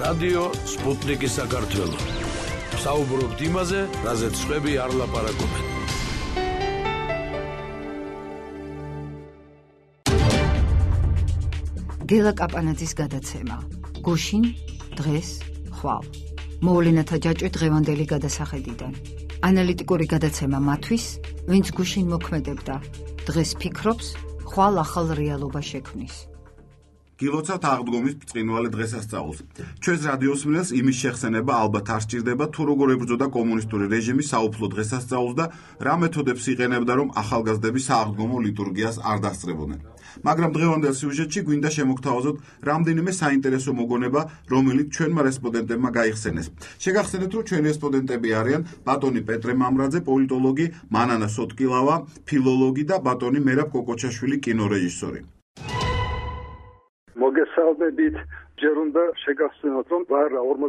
რადიო სპუტნიკი საქართველო. საუბრობთ იმაზე, რაზეც სხვები არ ლაპარაკობენ. გელა კაპანაძის გადაცემა. გუშინ, დღეს, ხვალ. მოვლენათა ჯაჭვი დღევანდელი გადასახედიდან. ანალიტიკური გადაცემა მათვის, ვინც გუშინ მოქმედებდა, დღეს ფიქრობს, ხვალ ახალ რეალობა შექმნის. გილოცავთ აღდგომის ბრწყინვალე დღესასწაულს. ჩვენს რადიოსმენელს იმის შეხსენება ალბათ არ სჭირდება, თუ როგორ ებრძოდა კომუნისტური რეჟიმი საუფლო დღესასწაულს და რა მეთოდებს იყენებდა, რომ ახალგაზრდები სააღდგომო ლიტურგიას არ დასწრებოდნენ. მაგრამ დღევანდელ სიუჟეტში გვინდა შემოგთავაზოთ რამდენიმე საინტერესო მოგონება, რომელიც ჩვენმა რესპონდენტებმა გაიხსენეს. შეგახსენეთ, რომ ჩვენი რესპონდენტები არიან ბატონი პეტრე მამრაძე, პოლიტოლოგი, მანანა სოტკილავა, ფილოლოგი და ბატონი მერაბ კოკოჩაშვილი, კინორეჟისორი. მოგესალმებით. ჯერ უნდა შეგახსენოთ, რომ ვარ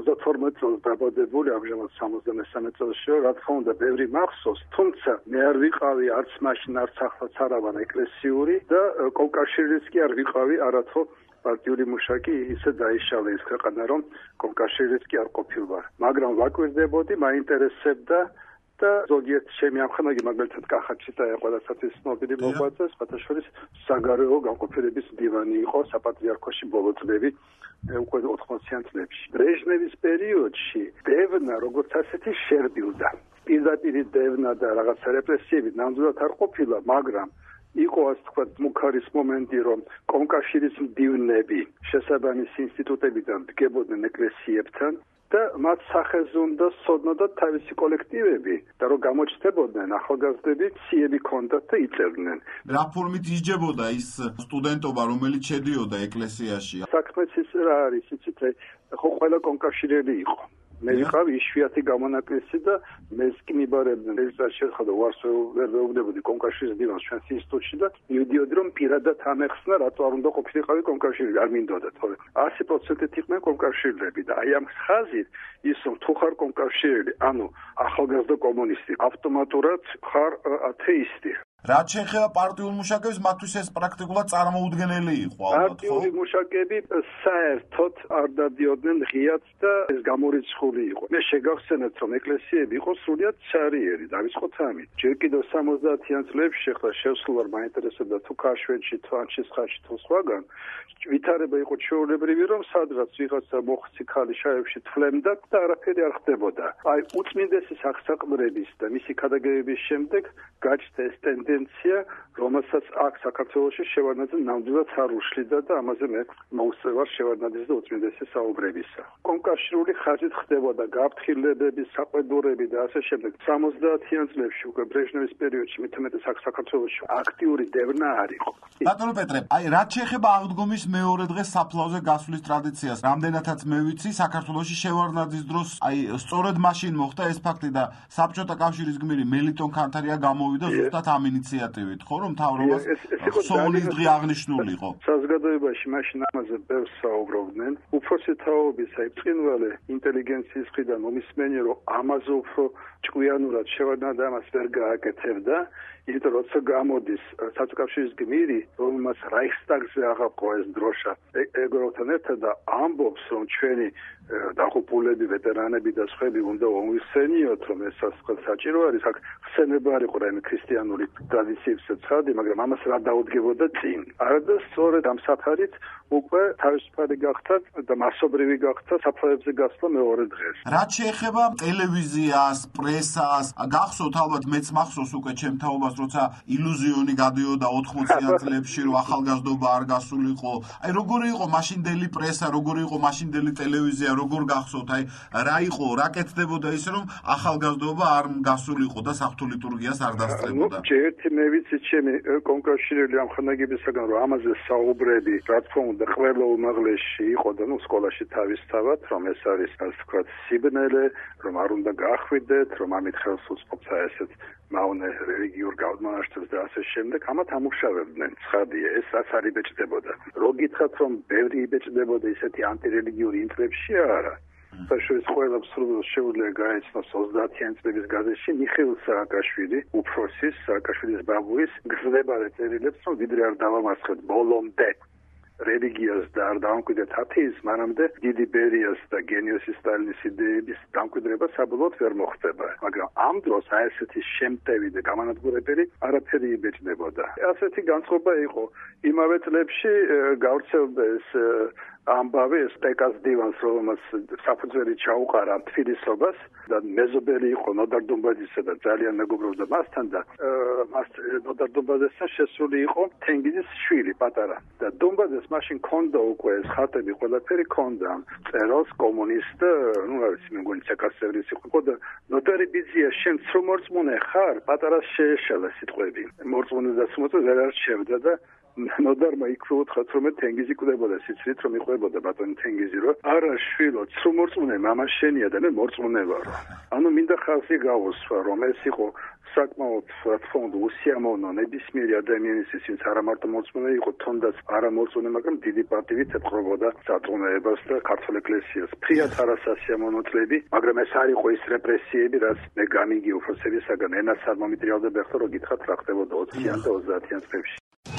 52 წელს დაბადებული, ამჟამად 63 წელში, რა თქმა უნდა, ბევრი მახსოვს, თუმცა მე არ ვიყავი არც მაშინ, არც ახლაც არავან ეკლესიური და კოლკაშვილიც კი არ ვიყავი, არათო პარტიული მუშაკი ისე დაიშალა ეს ქვეყანა, რომ კოლკაშვილიც კი არ ყოფილვარ. მაგრამ ვაკვირდებოდი, მაინტერესებდა და ზოგიერთ ჩემი ამხანაგი მაგალითად კახაჩიტა ყველასათვის ცნობილი მოღვაწე, სხვათა შორის საგარეო განყოფილების მდივანი იყო საპატრიარქოში ბოლო წლები, უკვე 80-იან წლებში. ბრეჟნევის პერიოდში დევნა როგორც ასეთი შერბილდა. პირდაპირი დევნა და რაღაცა რეპრესიები ნამდვილად არ ყოფილა, მაგრამ იყო ასე თქვა მუქარის მომენტი, რომ კომკავშირის მდივნები შესაბამის ინსტიტუტებიდან დგებოდნენ ეკლესიებთან და მათ სახეზე უნდა სცოდნოდათ თავისი კოლექტივები და რომ გამოჩნდებოდნენ ახალგაზრდები, ციები ჰქონდათ და იწევდნენ. რა ფორმით ისჯებოდა ის სტუდენტობა, რომელიც შედიოდა ეკლესიაში? საქმეც ის რა არის, იცით, ხო ყველა კომკავშირელი იყო. მე ვიყავი იშვიათი გამონაკლისი და მეც კი მიბარებდნენ რეგისტრაციაში შეხედა ვარსვებდებოდი კომკავშირის დივანს ჩვენს ინსტიტუტში და მივიდიოდი რომ პირადად ამეხსნა რატო არ უნდა ყოფილიყავი კომკავშირელი, არ მინდოდა თორე 100%-ით იყვნენ კომკავშირლები და აი ამ ხაზით ის რომ თუ ხარ კომკავშირელი, ანუ ახალგაზრდა კომუნისტი, ავტომატურად ხარ ათეისტი. რაც შეეხება პარტიულ მუშაკებს, მათთვის ეს პრაქტიკულად წარმოუდგენელი იყო, ალბათ, ხო? პარტიული მუშაკები საერთოდ არ დადიოდნენ ღიად და ეს გამორიცხული იყო. მე შეგახსენეთ, რომ ეკლესიები იყო სრულიად ცარიერი, დავიწყოთ ამით. ჯერ კიდევ 70-იან წლებში ახლა შევსულვარ, მაინტერესებდა თუ ქაშვედში, თუ ანჩისხაში, თუ სხვაგან, ვითარება იყო ჩვეულებრივი, რომ სადღაც ვიღაცა მოხცი ქალი შაებში თვლემდა და არაფერი არ ხდებოდა. აი უწმინდესი სახსაყრების და მისი ქადაგებების შემდეგ გაჩნდა ეს ტენდენცია, რომელსაც აქ საქართველოში შევარდნაძე ნამდვილად არ უშლიდა და ამაზე მე მოუსწევარ შევარდნაძის და უწმინდესის საუბრებისა. კომკავშირული ხაზით ხდებოდა გაფრთხილებები, საყვედურები და ასე შემდეგ. 70-იან წლებში უკვე ბრეჟნევის პერიოდში მithumetes აქ საქართველოში აქტიური დევნა არ იყო. ბატონო პეტრე, აი რაც შეეხება აღდგომის მეორე დღეს საფლავზე გასვლის ტრადიციას, რამდენადაც მე ვიცი, საქართველოში შევარდნაძის დროს, აი სწორედ მაშინ მოხდა ეს ფაქტი და საბჭოთა კავშირის გმირი მელიტონ ქანთარია გამოვიდა ზუსტად ამ ინიციატივით, ხო, რომ მთავრობას სოულის დღე აღნიშნულიყო. საზოგადოებაში მაშინ ამაზე ბევრს საუბრობდნენ. უფროსი თაობის, აი ბრწყინვალე ინტელიგენციის მხრიდან მომისმენი, რომ ამაზე უფრო ჭკვიანურად შევარდნაძე ამას ვერ გააკეთებდა. იმიტომ როცა გამოდის საბჭოთა კავშირის გმირი, რომელმაც რაიხსტაგზე აღაპყო ეს დროშა ეგროვთან ერთად და ამბობს, რომ ჩვენი დაღუპულები, ვეტერანები და სხვები უნდა მომიხსენიოთ, რომ ეს საჭირო არის, აქ ხსენება არ იყო რაიმე ქრისტიანული ტრადიციებსაც ცხადი, მაგრამ ამას რა დაუდგებოდა წინ. არადა სწორედ ამ საფარით უკვე თავისუფალი გახდა და მასობრივი გახდა საფლავებზე გასვლა მეორე დღეს. რაც შეეხება ტელევიზიას, პრესას, გახსოვთ ალბათ მეც მახსოვს უკვე ჩემ თაობას, როცა ილუზიონი გადიოდა 80-იან წლებში, რომ ახალგაზრდობა არ გასულიყო. აი როგორი იყო მაშინდელი პრესა, როგორი იყო მაშინდელი ტელევიზია, როგორ გახსოვთ, აი რა იყო, რა კეთდებოდა ისე, რომ ახალგაზრდობა არ გასულიყო და საღვთო ლიტურგიას არ დასწრებოდა. ერთი მე ვიცი ჩემი კომკავშირელი ამხანაგებისაგან, რომ ამაზე საუბრები, რა თქმა უნდა, ყველა უმაღლესში იყო და სკოლაში თავისთავად, რომ ეს არის ასე ვთქვათ, სიბნელე, რომ არ უნდა გაახვიდეთ, რომ ამით ხელს უწყობთ ესეთ მავნე რელიგიურ გავდმანაშთებს და ასე შემდეგ, ამათ ამუშავებდნენ. ცხადია, ეს რაც არ იბეჭდებოდა. რო გითხრათ, რომ ბევრი იბეჭდებოდა ისეთი ანტირელიგიური ინტრებში, არა. საშუალო სკოლებს შეუძლია გაეცნოს 30-იან წლების გაზეთში მიხეილ სააკაშვილი, უფროსის, სააკაშვილის ბაბუის გზნებარე წერილებს, რომ ვიდრე არ დავამარცხეთ ბოლომდე რელიგიას და არ დაამკვიდრეთ ათეიზმს, მანამდე დიდი ბერიას და გენიოსის სტალინის იდეების დამკვიდრება საბოლოოდ ვერ მოხდება. მაგრამ ამ დროს აი ესეთი შემტევი და გამანადგურებელი არაფერი იბეჭდებოდა. ასეთი განწყობა იყო. იმავე წლებში გავრცელდა ეს ამბავი ეს პეკას დივანს, რომელმაც საფუძველი ჩაუყარა თბილისობას და მეზობელი იყო ნოდარ დუმბაძისა და ძალიან მეგობრობდა მასთან და მას ნოდარ დუმბაძესთან შესული იყო თენგიზის შვილი პატარა და დუმბაძეს მაშინ ქონდა უკვე ეს ხატები ყველაფერი ქონდა წეროს კომუნისტ ნუ რა ვიცი მე მგონი ცეკასევრის იყო და ნოდარი ბიძია შენ ცრუ მორწმუნე ხარ პატარას შეეშალა სიტყვები მორწმუნე და სმოწმუნე ვერ არჩევდა და ნოდარმა იქ უთხრა რომ თენგიზი კვდებოდა სიცრით რომ იყვებოდა ბატონი თენგიზი რომ არა შვილო ცრუ მორწმუნე მამა შენია და მე მორწმუნე ვარო ანუ მინდა ხალხი გავუსვა რომ ეს იყო საკმაოდ რა თქმა უნდა უსიამოვნო ნებისმიერი ადამიანისთვის ვინც არა მარტო მორწმუნე იყო თუნდაც არა მორწმუნე მაგრამ დიდი პატივით ეთყრობოდა საწუნეებას და ქართულ ეკლესიას ფრიად არასასიამოვნო წლები მაგრამ ეს არ იყო ის რეპრესიები რაც მე გამიგი უფროსებისაგან ენას არ მომიტრიალდება ხო რომ გითხრათ რა ხდებოდა 20-იან და 30-იან წლებში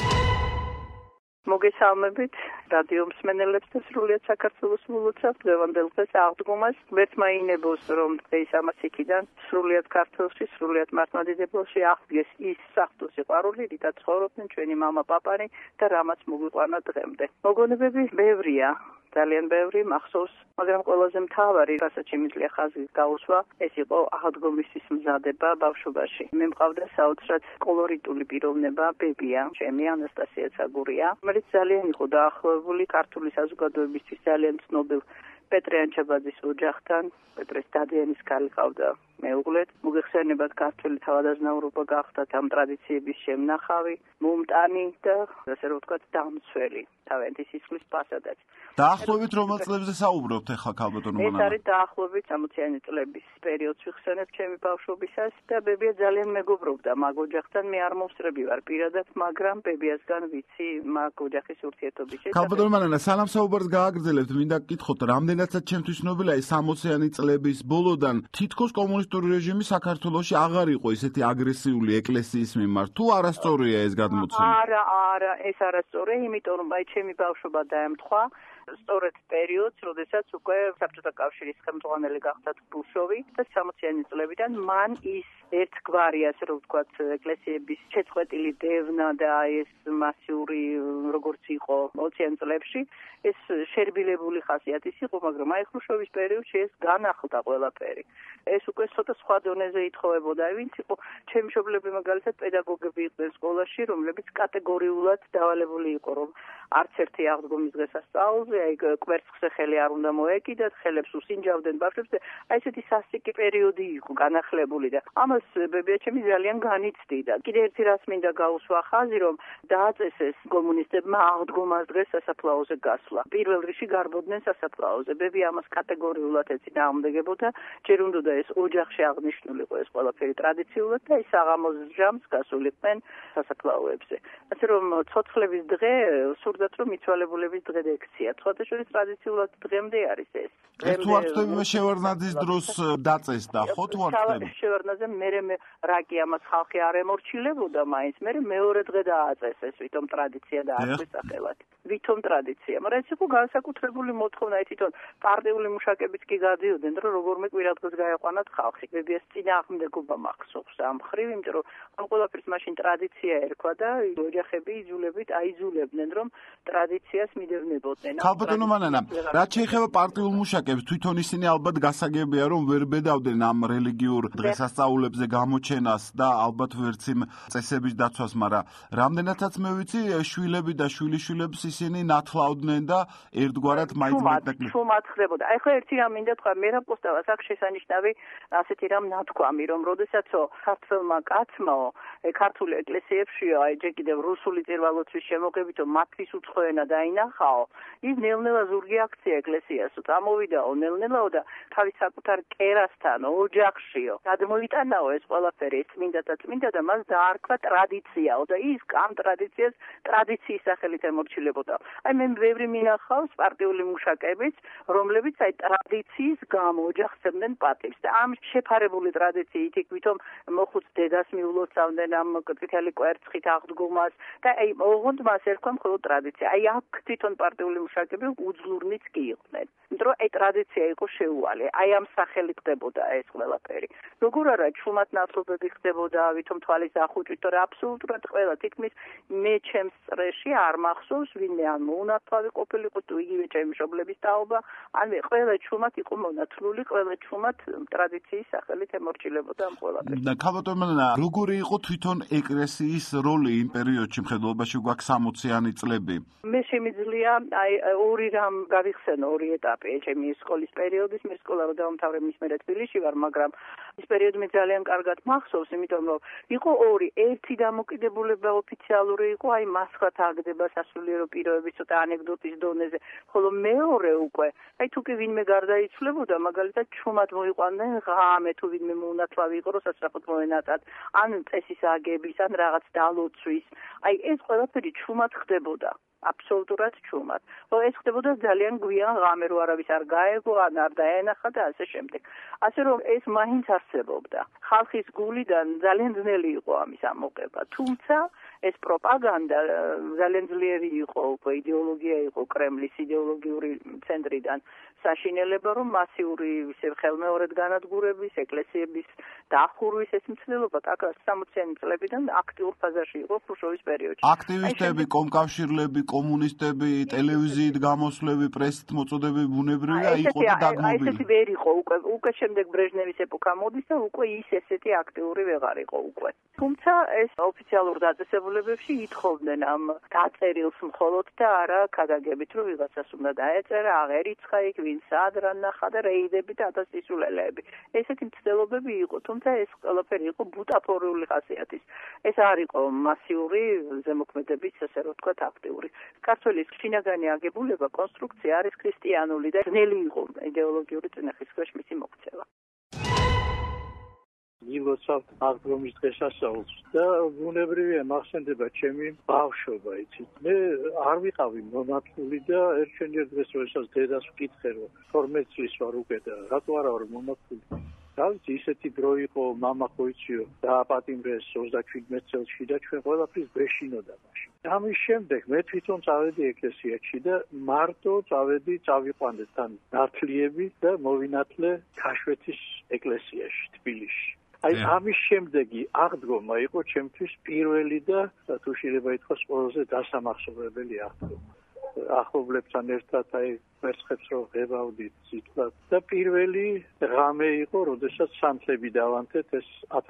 მოგესალმებით რადიო მსმენელებს და სრულიად საქართველოს მულოცავ დღევანდელ დღეს აღდგომას გვერდმაინებოს რომ დღეს ამას იქიდან სრულიად ქართლში სრულიად მართლმადიდებლობაში აღდგეს ის საღვთო სიყვარული რითაც ცხოვრობდნენ ჩვენი მამა პაპანი და რამაც მოგვიყვანა დღემდე მოგონებები ბევრია ძალიან ბევრი მახსოვს მაგრამ ყველაზე მთავარი რასაც შემიძლია ხაზი გაუსვა ეს იყო აღდგომისთვის მზადება ბავშვობაში მე მყავდა საოცრად კოლორიტული პიროვნება ბებია ჩემი ანასტასია ცაგურია რომელიც ძალიან იყო დაახლოებული ქართული საზოგადოებისთვის ძალიან ცნობილ პეტრე ანჩაბაძის ოჯახთან პეტრეს დადიანის ქალი ყავდა მეუღლეთ მოგეხსენებათ ქართული თავადაზნაურობა გახდათ ამ ტრადიციების შემნახავი მომტანი და ასე რომ ვთქვათ დამცველი თავენთის სისხლის პასადაც დაახლოებით რომელ წლებზე საუბრობთ ახლა ქალბატონო მანანა? ეს არის დაახლოებით 60-იანი წლების პერიოდს ვიხსენებ ჩემი ბავშვობისას და ბებია ძალიან მეგობრობდა მაგ ოჯახთან მე არ მოვსწრები ვარ პირადად მაგრამ ბებიასგან ვიცი მაგ ოჯახის ურთიერთობის ქალბატონო მანანა სანამ საუბარს გააგრძელებთ მინდა გკითხოთ რამდენადაც ჩემთვის ცნობილია ეს 60-იანი წლების ბოლოდან თითქოს კომუნისტური რეჟიმი საქართველოში აღარ იყო ისეთი აგრესიული ეკლესიის მიმართ თუ არასწორია ეს გადმოცემა? არა ეს არასწორია იმიტომ რომ აი ჩემი ბავშვობა დაემთხვა სწორედ პერიოდს, როდესაც უკვე საბჭოთა კავშირის ხელმძღვანელი გახდა თბილისოვი და 60-იანი წლებიდან მან ის ერთგვარი, ასე რომ ვთქვათ, ეკლესიების შეწყვეტილი დევნა და ეს მასიური როგორც იყო 20-იან წლებში, ეს შერბილებული ხასიათის იყო, მაგრამ აი ხრუშჩოვის პერიოდში ეს განახლდა ყველაფერი. ეს უკვე ცოტა სხვა დონეზე ითხოვებოდა, ვინც იყო ჩემი მშობლები მაგალითად პედაგოგები იყვნენ სკოლაში, რომლებიც კატეგორიულად დავალებული იყო, რომ არც ერთი აღდგომის დღესასწაულზე აი კვერცხზე ხელი არ უნდა მოეკიდათ, ხელებს უსინჯავდნენ ბავშვებს და აი ესეთი სასტიკი პერიოდი იყო განახლებული და ამას ბებიაჩემი ძალიან განიცდიდა. კიდე ერთი რას მინდა გაუსვა ხაზი, რომ დააწესეს კომუნისტებმა აღდგომას დღეს სასაფლაოზე გასვლა. პირველ რიგში გარბოდნენ სასაფლაოზე. ბები ამას კატეგორიულად ეწინააღმდეგებოდა, ჯერ უნდა ეს ოჯახში აღნიშნულიყო ეს ყველაფერი ტრადიციულად და ის საღამოს ჟამს გასულიყვნენ სასაფლაოებზე. ასე რომ ცოცხლების დღე სურდათ რომ მიცვალებულების დღე ექცია. ხოთაშორის ტრადიციულად დღემდე არის ეს. ეს თუ არ ხდები მე შევარდნაძის დროს დაწესდა, ხო თუ არ ხდები? შევარდნაძე მე რაკი ამას ხალხი არ ემორჩილებოდა მაინც, მე მეორე დღე დააწესეს, ვითომ ტრადიცია დაარქვეს სახელად. ვითომ ტრადიცია, მაგრამ ეს იყო განსაკუთრებული მოთხოვნა, თვითონ პარტიული მუშაკებიც კი გადიოდნენ, რომ როგორმე კვირადღეს გაეყვანათ ხალხი. ბებიას წინააღმდეგობა მახსოვს ამ მხრივ, იმიტომ რომ ამ ყველაფერს მაშინ ტრადიცია ერქვა და ოჯახები იძულებით აიძულებდნენ, რომ ტრადიციას მიდევნებოდნენ. ქალბატონო მანანა, რაც შეეხება პარტიულ მუშაკებს, თვითონ ისინი ალბათ გასაგებია, რომ ვერ ბედავდნენ ამ რელიგიურ დღესასწაულებზე გამოჩენას და ალბათ ვერც იმ წესების დაცვას, მაგრამ რამდენადაც მე ვიცი, შვილები და შვილიშვილებს ისინი ნათლავდნენ და ერთგვარად მაინც ჩუმად ხდებოდა. აი ხო ერთი რამ მინდა თქვა, მე რა პოსტავას აქვს შესანიშნავი ასეთი რამ ნათქვამი, რომ როდესაცო ქართველმა კაცმა ქართულ ეკლესიებში აი ჯერ კიდევ რუსული წირვალოცვის შემოღებითო მათთვის უცხო ენა დაინახაო, ის ნელ-ნელა ზურგი აქცია ეკლესიას, წამოვიდაო ნელ-ნელაო და თავის საკუთარ კერასთან ოჯახშიო. გადმოიტანაო ეს ყველაფერი წმინდა და მას დაარქვა ტრადიციაო და ის ამ ტრადიციას ტრადიციის სახელით ემორჩილებოდა. აი მე ბევრი მინახავს პარტიული მუშაკებიც, რომლებიც აი ტრადიციის გამო ოჯახებდნენ პატივს და ამ შეფარებული ტრადიციით თვითონ მოხუც დედას მიულოცავდნენ ამ წითელი კვერცხით აღდგომას და აი ოღონდ მას ერქვა მხოლოდ ტრადიცია. აი აქ თვითონ პარტიული მუშაკები უძლურნიც კი იყვნენ. იმიტომ რომ აი ტრადიცია იყო შეუვალი. აი ამ სახელით ხდებოდა ეს ყველაფერი. როგორ არა ჩუმად ნათლობები ხდებოდა, ვითომ თვალის ახუჭით, თორე აბსოლუტურად ყველა თითქმის მე ჩემს წრეში არ მახსოვს ვინმე ან მოუნათლავი ყოფილიყო თუ იგივე ჩემი მშობლების თაობა, ან ყველა ჩუმად იყო მონათლული, ყველა ჩუმად ტრადიციის სახელით ემორჩილებოდა ამ ყველაფერს. და ქალბატონო, როგორი იყო თვითონ ეკლესიის როლი იმ პერიოდში მხედველობაში გვაქვს 60-იანი წლები? მე შემიძლია აი ორი რამ გავიხსენო, ორი ეტაპი ჩემი სკოლის პერიოდის, მე სკოლა რომ დავამთავრე მის მერე თბილისში ვარ, მაგრამ ის პერიოდი მე ძალიან კარგად მახსოვს, იმიტომ რომ იყო ორი, ერთი დამოკიდებულება ოფიციალური იყო, აი მასხათ აგდება სასულიერო პიროები ცოტა ანეკდოტის დონეზე, ხოლო მეორე უკვე, აი თუ კი ვინმე გარდაიცვლებოდა, მაგალითად ჩუმად მოიყვანდნენ ღამე თუ ვინმე მოუნათლავი იყო, რომ სასწრაფოდ მოენატათ, ან წესის აგების, ან რაღაც დალოცვის, აი ეს ყველაფერი ჩუმად ხდებოდა. აბსოლუტურად ჩუმად. ხო ეს ხდებოდა ძალიან გვიან ღამე რო არავის არ გაეგო, ან არ დაენახა და ასე შემდეგ. ასე რომ ეს მაინც არსებობდა. ხალხის გულიდან ძალიან ძნელი იყო ამის ამოყება. თუმცა ეს პროპაგანდა ძალიან ძლიერი იყო, უკვე იდეოლოგია იყო კრემლის იდეოლოგიური ცენტრიდან საშინელება, რომ მასიური ხელმეორედ განადგურების, ეკლესიების დახურვის ეს მცდელობა აქ 60-იანი წლებიდან აქტიურ ფაზაში იყო ხრუშჩოვის პერიოდში. აქტივისტები, კომკავშირლები, კომუნისტები, ტელევიზიით გამოსვლები, პრესით მოწოდები ბუნებრივია იყო და დაგმობილი. ესეთი ვერ იყო უკვე შემდეგ ბრეჟნევის ეპოქა მოდის და უკვე ის ესეთი აქტიური ვეღარ იყო უკვე. თუმცა ეს ოფიციალურ დაწესებულებებში ითხოვდნენ ამ დაწერილს მხოლოდ და არა ქადაგებით, რომ ვიღაცას უნდა დაეწერა, აღერიცხა იქ, ვინ სად რა ნახა და რეიდები და ათასწლეულელები. ესეთი მცდელობები იყო, თუმცა ეს ყველაფერი იყო ბუტაფორიული ხასიათის. ეს არ იყო მასიური ზემოქმედების, ასე რომ ვთქვათ, აქტიური. ქართველის შინაგანი აგებულება, კონსტრუქცია არის ქრისტიანული და ძნელი იყო იდეოლოგიური წინახის ქვეშ მისი მოქცევა. გილოცავთ აღდგომის დღესასწაულს და ბუნებრივია მახსენდება ჩემი ბავშვობა, იცით. მე არ ვიყავი მონათლული და ერთშენიერ დღეს როდესაც დედას ვკითხე, რომ 12 წლის ვარ უკვე და რატო არა ვარ მონათლული. თავის ისეთი დრო იყო, მამა ხოიციო დააპატიმრეს 37 წელში და ჩვენ ყველაფრის გვეშინოდა მაშინ. ამის შემდეგ მე თვითონ წავედი ეკლესიაში და მარტო წავიყვანე თან ნათლიები და მოვინათლე ქაშვეთის ეკლესიაში თბილისში. აი ამის შემდეგი აღდგომა იყო ჩემთვის პირველი და თუ შეიძლება ითქვას ყველაზე დასამახსოვრებელი აღდგომა. ახლობლებთან ერთად აი ვერცხებს რო ღებავდით ციტლად და პირველი ღამე იყო, როდესაც სანთლები დავანთეთ, ეს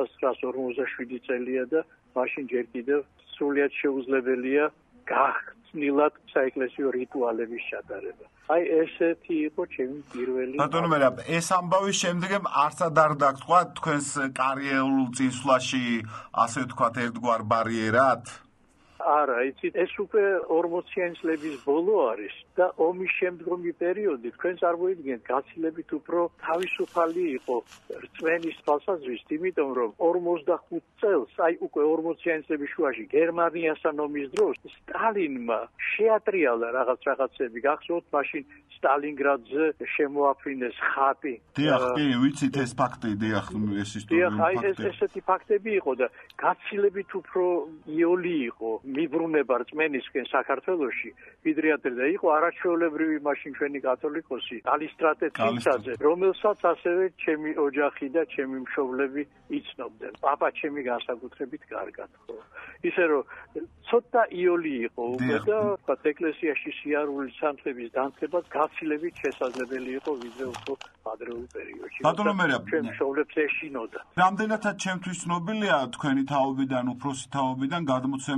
1947 წელია და მაშინ ჯერ კიდევ სრულიად შეუძლებელია გახსნილად საეკლესიო რიტუალების ჩატარება. აი ესეთი იყო ჩემი პირველი. ბატონო მერაბ, ეს ამბავის შემდეგም არცად არ დაგთქვა თქვენს კარიერულ წინსვლაში, ასე ვთქვათ, ერთგვარ ბარიერად? არა, იცით, ეს უკვე 40-იანი წლების ბოლო არის და ომის შემდგომი პერიოდი თქვენ წარმოიდგინეთ, გაცილებით უფრო თავისუფალი იყო რწმენის თვალსაზრისით, იმიტომ რომ 45 წელს, აი უკვე 40-იანი წლების შუაში გერმანიასთან ომის დროს სტალინმა შეატრიალა რაღაცები, გახსოვთ მაშინ სტალინგრადზე შემოაფრინეს ხატი. დიახ, კი, ვიცით ეს ფაქტი, დიახ, ეს ისტორიული ფაქტი. აი ესეთი ფაქტები იყო და გაცილებით უფრო იოლი იყო მიბრუნება რწმენისკენ საქართველოში, ვიდრე ადრე იყო არაჩვეულებრივი მაშინ ჩვენი კათოლიკოსი კალისტრატე წინსაძე, რომელსაც ასევე ჩემი ოჯახი და ჩემი მშობლები იცნობდნენ. პაპა ჩემი განსაკუთრებით კარგად, ხო. ისე რომ ცოტა იოლი იყო უკვე და თქვა ეკლესიაში სიარული სანთლების დამხებაც გაცილებით შესაძლებელი იყო ვიდრე უფრო ადრეულ პერიოდში. ბატონო მერაბ, ჩვენ მშობლებს ეშინოდა. რამდენადაც ჩემთვის ცნობილია თქვენი თაობიდან, უფროსი თაობიდან გადმოცემით,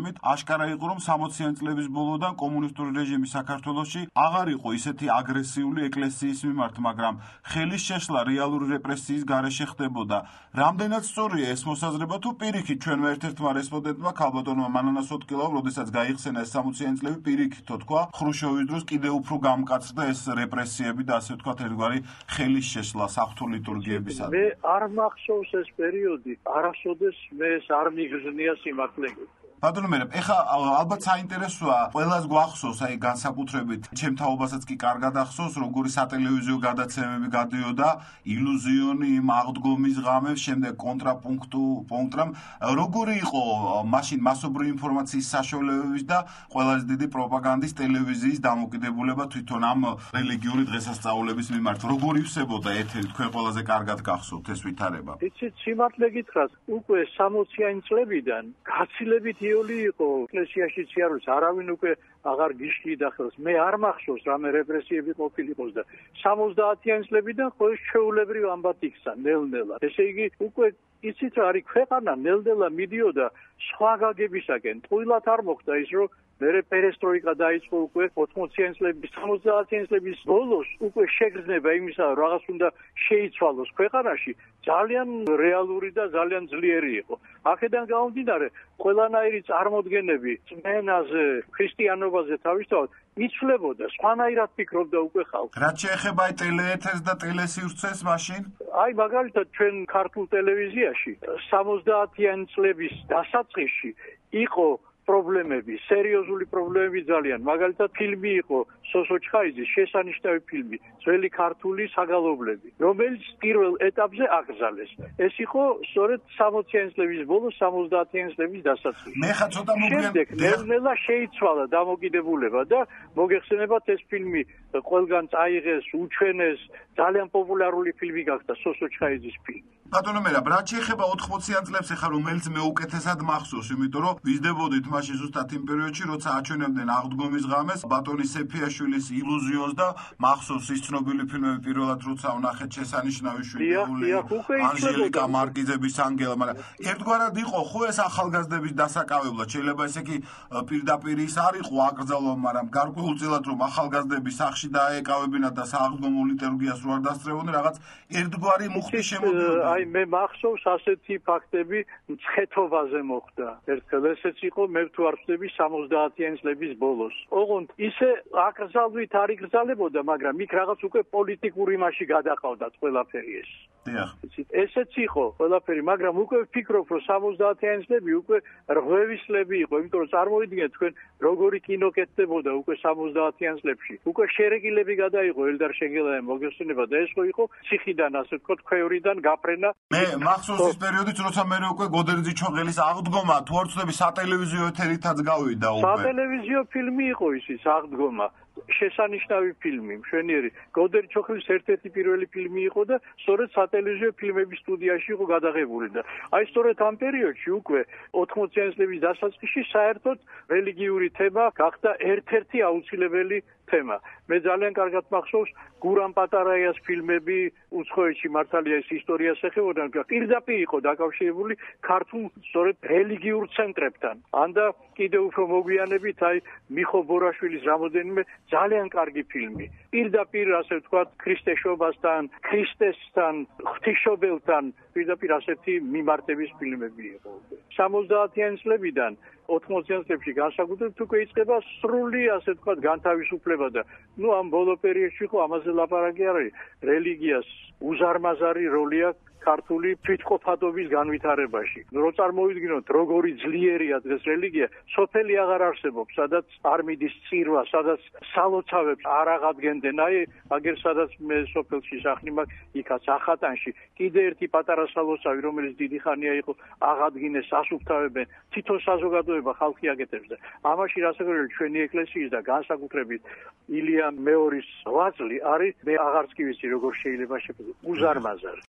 აშკარა იყო, რომ 60-იან წლების ბოლოდან კომუნისტური რეჟიმი საქართველოში აღარ იყო ისეთი აგრესიული ეკლესიის მიმართ, მაგრამ ხელის შეშლა რეალური რეპრესიის გარეშე ხდებოდა. რამდენად სწორია ეს მოსაზრება, თუ პირიქით ჩვენმა ერთ-ერთმა რესპონდენტმა ქალბატონმა მანანა სოტკილავ, როდესაც გაიხსენა ეს 60-იანი წლები, პირიქით თქვა, ხრუშჩოვის დროს კიდევ უფრო გამკაცრდა ეს რეპრესიები და ასე ვთქვათ, ერთგვარი ხელის შეშლა საღვთო ლიტურგიებისა. მე არ მახსოვს ეს პერიოდი, არასოდეს მე ეს არ მიგზნია სიმართლე. ბატონო მერაბ, ეხლა ალბათ საინტერესოა, ყველას გვახსოვს, აი განსაკუთრებით ჩემ თაობასაც კი კარგად ახსოვს, როგორი სატელევიზიო გადაცემები გადიოდა, ილუზიონი, აღდგომის ღამე, შემდეგ კონტრაპუნქტამ, როგორი იყო მაშინ მასობრივი ინფორმაციის საშუალებების და ყველაზე დიდი პროპაგანდის ტელევიზიის დამოკიდებულება თვითონ ამ რელიგიური დღესასწაულების მიმართ, როგორი ვსებოდა ეთერი, თქვენ ყველაზე კარგად გახსოვთ ეს ვითარება. იცით, სიმართლე გითხრათ, უკვე 60-იანი წლებიდან გაცილებით იოლი იყო ეკლესიაში სიარულს, არავინ უკვე აღარ გიშლიდა ხელს. მე არ მახსოვს რამე რეპრესიები ყოფილიყოს და 70-იანი წლებიდან ყოველ ჩვეულებრივ ამბად იქცა ნელ-ნელა. ესე იგი, უკვე იცით რა არის, ქვეყანა ნელ-ნელა მიდიოდა სხვა გაგებისაკენ. ტყუილად არ მოხდა ის, რომ მერე პერესტროიკა დაიწყო უკვე 80-იანი წლების, 70-იანი წლების ბოლოს უკვე შეგრძნება იმისა, რომ რაღაც უნდა შეიცვალოს ქვეყანაში, ძალიან რეალური და ძალიან ძლიერი იყო. აქედან გამომდინარე, ყველანაირი წარმოდგენები წმენაზე, ქრისტიანობაზე თავისთავად იცვლებოდა, სხვანაირად ფიქრობდა უკვე ხალხი. რაც შეეხება აი ტელეეთერს და ტელესივრცეს მაშინ? აი მაგალითად ჩვენ ქართულ ტელევიზიაში 70-იანი წლების დასაწყისში იყო პრობლემები, სერიოზული პრობლემები ძალიან. მაგალითად, ფილმი იყო სოსო ჩხაიძის შესანიშნავი ფილმი, ძველი ქართული საგალობლები, რომელიც პირველ ეტაპზე აკრძალეს. ეს იყო სწორედ 60-იანი წლების ბოლოს, 70-იანი წლების დასაწყისში. მე ხა ცოტა შემდეგ ნელ-ნელა შეიცვალა დამოკიდებულება და მოგეხსენებათ ეს ფილმი ყველგან წაიღეს, უჩვენეს, ძალიან პოპულარული ფილმი გახდა სოსო ჩხაიძის ფილმი. ბატონო მერაბ, რაც შეეხება 80-იან წლებს, ეხლა რომელიც მე უკეთესად მახსოვს, იმიტომ რომ ვიზდებოდით მაშინ ზუსტად იმ პერიოდში, როცა აჩვენებდნენ აღდგომის ღამეს, ბატონი სეფიაშვილის ილუზიონს და მახსოვს ის ცნობილი ფილმები, პირველად როცა ვნახეთ შესანიშნავი შვიდეული, ანჟელიკა მარკიზების ანგელა, მაგრამ ერთგვარად იყო ხო ეს ახალგაზრდების დასაკავებლად, შეიძლება ესე იგი პირდაპირ ის არ იყო აკრძალვა, მაგრამ გარკვეულწილად რომ ახალგაზრდები სახში დაეკავებინათ და სააღდგომო ლიტურგიას რო არ დასწრებოდნენ, რაღაც ერთგვარი მუხტი შემოდიოდა. აი მე მახსოვს ასეთი ფაქტები მცხეთობაზე მოხდა. ერთხელ ესეც იყო, მე თუ არ ვწდები 70-იანი წლების ბოლოს. ოღონდ ისე აკრძალვით არ იგრძალებოდა, მაგრამ იქ რაღაც უკვე პოლიტიკური მასში გადაყავდათ ყველაფერი ეს. დიახ. ესეც იყო ყველაფერი, მაგრამ უკვე ვფიქრობ, რომ 70-იანი წლები უკვე რღვევის წლები იყო, იმიტომ რომ წარმოიდგინეთ თქვენ როგორი კინო კეთდებოდა უკვე 70-იან წლებში. უკვე შერეგილები გადაიღო ელდარ შეგელაემ მოგეხსენება და ეს იყო ციხიდან, ასე ვთქვათ, ქვევრიდან გაფრენა. მე მახსოვს ის პერიოდიც, როცა მე უკვე გოდერძი ჩოღელის აღდგომა, თუ არ ვწდები სატელევიზიო ეთერითაც გავიდა უკვე. სატელევიზიო ფილმი იყო ის აღდგომა. შესანიშნავი ფილმი, მშვენიერი. გოდერი ჩოხლის ერთ-ერთი პირველი ფილმი იყო და სწორედ სატელევიზიო ფილმების სტუდიაში იყო გადაღებული და აი სწორედ ამ პერიოდში უკვე 80-იანი წლების დასაწყისში საერთოდ რელიგიური თემა გახდა ერთ-ერთი აუცილებელი თემა. მე ძალიან კარგად მახსოვს გურამ პატარაიას ფილმები უცხოეთში მართალია ეს ისტორიას ეხებოდა, პირდაპირ იყო დაკავშირებული ქართულ სწორედ რელიგიურ ცენტრებთან. ანდა კიდევ უფრო მოგვიანებით აი მიხო ბორაშვილის რამოდენიმე ძალიან კარგი ფილმი. პირდაპირ ასე ვთქვათ ქრისტესობასთან, ქრისტესთან, ღვთისმშობელთან პირდაპირ ასეთი მიმართების ფილმები იყო. 70-იანი წლებიდან 80-იან წლებში განსაკუთრებით უკვე იწყება სრული ასე ვთქვათ განთავისუფლება და ნუ ამ ბოლო პერიოდში ხო ამაზე ლაპარაკი არ არის. რელიგიას უზარმაზარი როლი აქვს ქართული თვითყოფადობის განვითარებაში. რო წარმოვიდგინოთ, როგორი ძლიერია დღეს რელიგია, სოფელი აღარ არსებობს, სადაც არ მიდის წირვა, სადაც სალოცავებს არ აღადგენდნენ. აი, აგერ სადაც მე სოფელში სახლი მაქვს, იქაც ახატანში, კიდე ერთი პატარა სალოცავი, რომელიც დიდი ხანია იყო, აღადგინეს, ასუფთავებენ, თვითონ საზოგადოება ხალხი აკეთებს და ამაში რასაკვირველია ჩვენი ეკლესიის და განსაკუთრებით ილია მეორის ღვაწლი არის, მე აღარც კი ვიცი როგორ შეიძლება შეფერდო. უზარმაზარი.